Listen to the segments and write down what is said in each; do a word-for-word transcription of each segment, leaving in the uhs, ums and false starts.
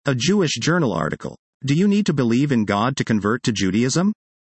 A Jewish Journal article. Do you need to believe in God to convert to Judaism?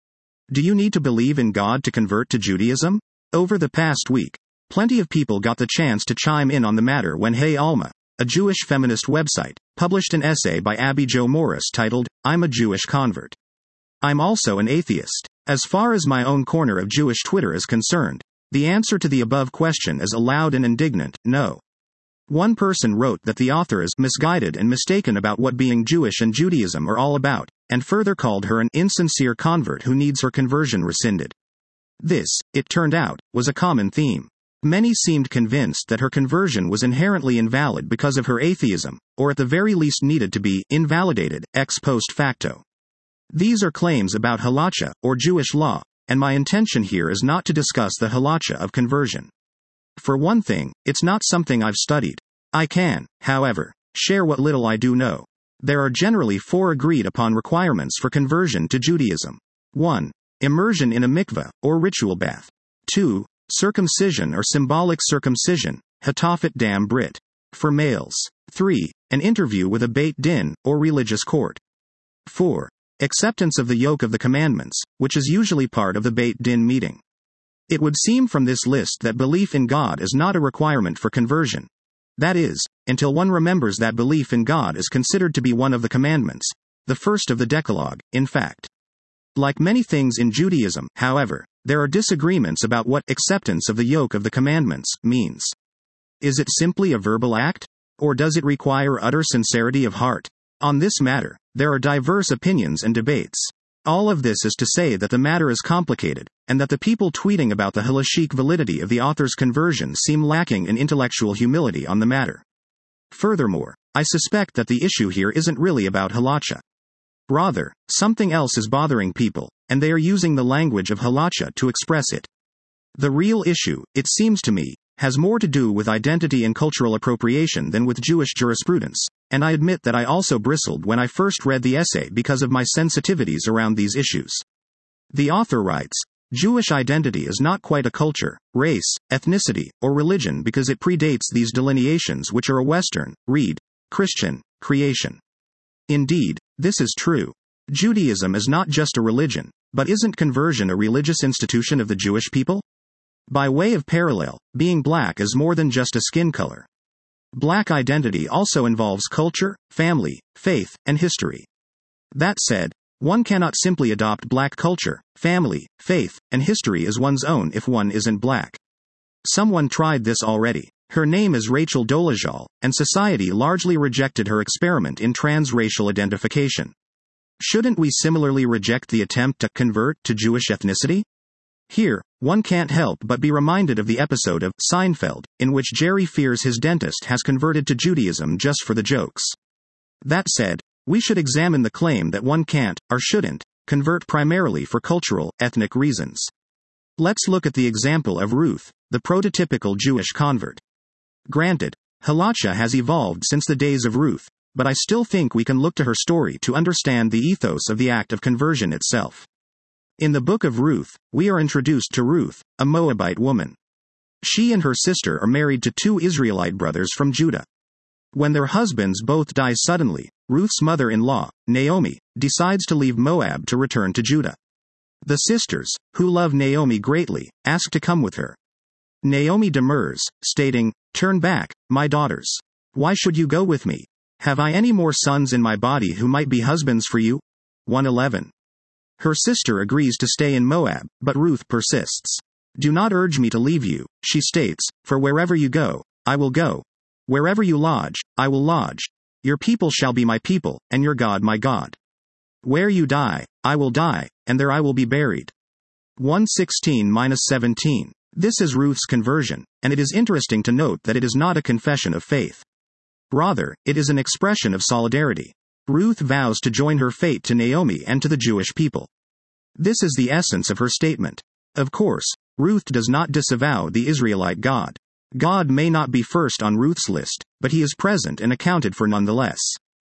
Do you need to believe in God to convert to Judaism? Over the past week, plenty of people got the chance to chime in on the matter when Hey Alma, a Jewish feminist website, published an essay by Abby Jo Morris titled, I'm a Jewish Convert. I'm also an atheist. As far as my own corner of Jewish Twitter is concerned, the answer to the above question is a loud and indignant no. One person wrote that the author is misguided and mistaken about what being Jewish and Judaism are all about, and further called her an insincere convert who needs her conversion rescinded. This, it turned out, was a common theme. Many seemed convinced that her conversion was inherently invalid because of her atheism, or at the very least needed to be invalidated ex post facto. These are claims about halacha, or Jewish law, and my intention here is not to discuss the halacha of conversion. For one thing, it's not something I've studied. I can, however, share what little I do know. There are generally four agreed upon requirements for conversion to Judaism. one. Immersion in a mikveh, or ritual bath. two. Circumcision or symbolic circumcision, hatafat dam brit, for males. three. An interview with a beit din, or religious court. four. Acceptance of the yoke of the commandments, which is usually part of the beit din meeting. It would seem from this list that belief in God is not a requirement for conversion. That is, until one remembers that belief in God is considered to be one of the commandments, the first of the Decalogue, in fact. Like many things in Judaism, however, there are disagreements about what acceptance of the yoke of the commandments means. Is it simply a verbal act? Or does it require utter sincerity of heart? On this matter, there are diverse opinions and debates. All of this is to say that the matter is complicated, and that the people tweeting about the halachic validity of the author's conversion seem lacking in intellectual humility on the matter. Furthermore, I suspect that the issue here isn't really about halacha. Rather, something else is bothering people, and they are using the language of halacha to express it. The real issue, it seems to me, has more to do with identity and cultural appropriation than with Jewish jurisprudence, and I admit that I also bristled when I first read the essay because of my sensitivities around these issues. The author writes, Jewish identity is not quite a culture, race, ethnicity, or religion because it predates these delineations which are a Western, read, Christian, creation. Indeed, this is true. Judaism is not just a religion, but isn't conversion a religious institution of the Jewish people? By way of parallel, being black is more than just a skin color. Black identity also involves culture, family, faith, and history. That said, one cannot simply adopt black culture, family, faith, and history as one's own if one isn't black. Someone tried this already. Her name is Rachel Dolezal, and society largely rejected her experiment in transracial identification. Shouldn't we similarly reject the attempt to convert to Jewish ethnicity? Here, one can't help but be reminded of the episode of Seinfeld, in which Jerry fears his dentist has converted to Judaism just for the jokes. That said, we should examine the claim that one can't, or shouldn't, convert primarily for cultural, ethnic reasons. Let's look at the example of Ruth, the prototypical Jewish convert. Granted, halacha has evolved since the days of Ruth, but I still think we can look to her story to understand the ethos of the act of conversion itself. In the book of Ruth, we are introduced to Ruth, a Moabite woman. She and her sister are married to two Israelite brothers from Judah. When their husbands both die suddenly, Ruth's mother-in-law, Naomi, decides to leave Moab to return to Judah. The sisters, who love Naomi greatly, ask to come with her. Naomi demurs, stating, "Turn back, my daughters. Why should you go with me? Have I any more sons in my body who might be husbands for you?" one eleven. Her sister agrees to stay in Moab, but Ruth persists. "Do not urge me to leave you," she states, "for wherever you go, I will go. Wherever you lodge, I will lodge. Your people shall be my people, and your God my God. Where you die, I will die, and there I will be buried." one sixteen to seventeen. This is Ruth's conversion, and it is interesting to note that it is not a confession of faith. Rather, it is an expression of solidarity. Ruth vows to join her fate to Naomi and to the Jewish people. This is the essence of her statement. Of course, Ruth does not disavow the Israelite God. God may not be first on Ruth's list, but he is present and accounted for nonetheless.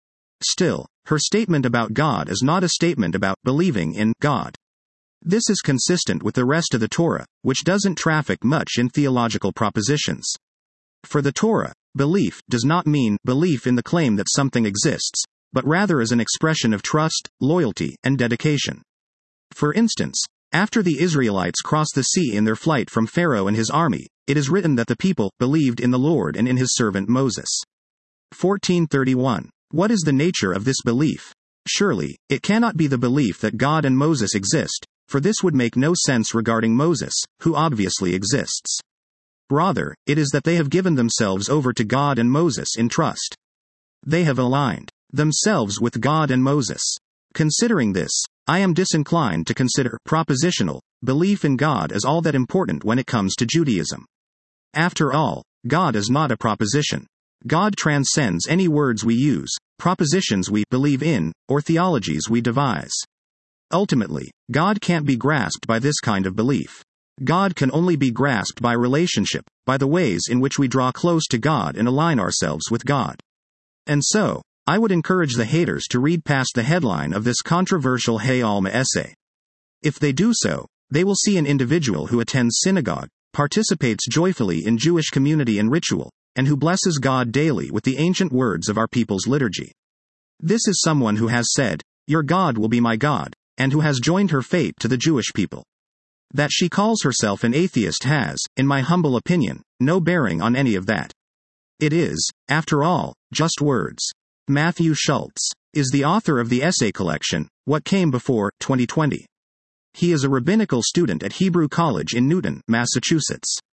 Still, her statement about God is not a statement about believing in God. This is consistent with the rest of the Torah, which doesn't traffic much in theological propositions. For the Torah, belief does not mean belief in the claim that something exists, but rather as an expression of trust, loyalty, and dedication. For instance, after the Israelites crossed the sea in their flight from Pharaoh and his army, it is written that the people believed in the Lord and in his servant Moses. fourteen thirty-one. What is the nature of this belief? Surely, it cannot be the belief that God and Moses exist, for this would make no sense regarding Moses, who obviously exists. Rather, it is that they have given themselves over to God and Moses in trust. They have aligned themselves with God and Moses. Considering this, I am disinclined to consider propositional belief in God as all that important when it comes to Judaism. After all, God is not a proposition. God transcends any words we use, propositions we believe in, or theologies we devise. Ultimately, God can't be grasped by this kind of belief. God can only be grasped by relationship, by the ways in which we draw close to God and align ourselves with God. And so, I would encourage the haters to read past the headline of this controversial Hey Alma essay. If they do so, they will see an individual who attends synagogue, participates joyfully in Jewish community and ritual, and who blesses God daily with the ancient words of our people's liturgy. This is someone who has said, "Your God will be my God," and who has joined her fate to the Jewish people. That she calls herself an atheist has, in my humble opinion, no bearing on any of that. It is, after all, just words. Matthew Schultz is the author of the essay collection, What Came Before, twenty twenty. He is a rabbinical student at Hebrew College in Newton, Massachusetts.